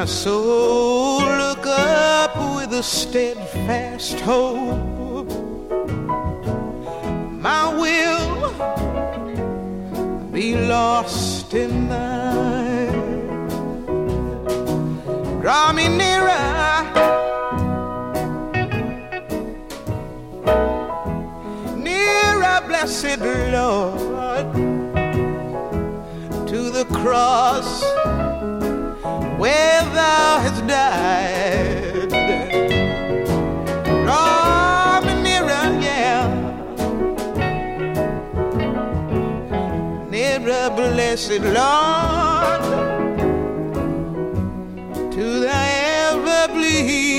my soul, look up with a steadfast hope. My will be lost in thine. Draw me nearer, nearer, blessed Lord, to the cross where thou hast died. Draw me nearer, yeah, nearer, blessed Lord, to thy ever bleeding